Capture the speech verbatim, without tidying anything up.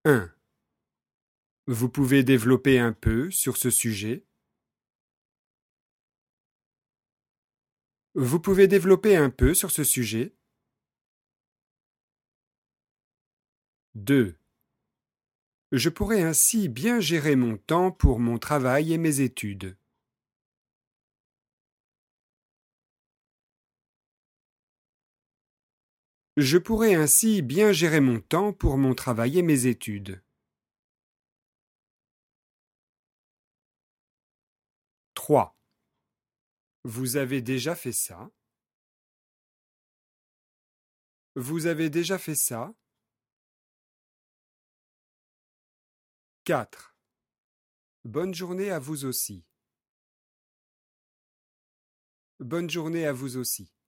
un. Vous pouvez développer un peu sur ce sujet? Vous pouvez développer un peu sur ce sujet? deux. Je pourrais ainsi bien gérer mon temps pour mon travail et mes études. Je pourrais ainsi bien gérer mon temps pour mon travail et mes études. trois. Vous avez déjà fait ça? Vous avez déjà fait ça? quatre. Bonne journée à vous aussi. Bonne journée à vous aussi.